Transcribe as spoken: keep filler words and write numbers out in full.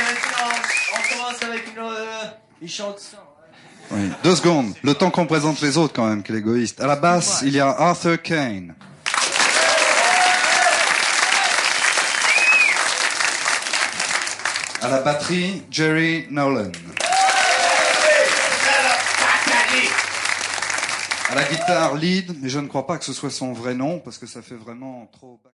On commence avec une, euh, une chanson. Oui. Deux secondes. Le temps qu'on présente les autres quand même, quel égoïste. À la basse, il y a Arthur Kane. À la batterie, Jerry Nolan. À la guitare, lead, mais je ne crois pas que ce soit son vrai nom parce que ça fait vraiment trop...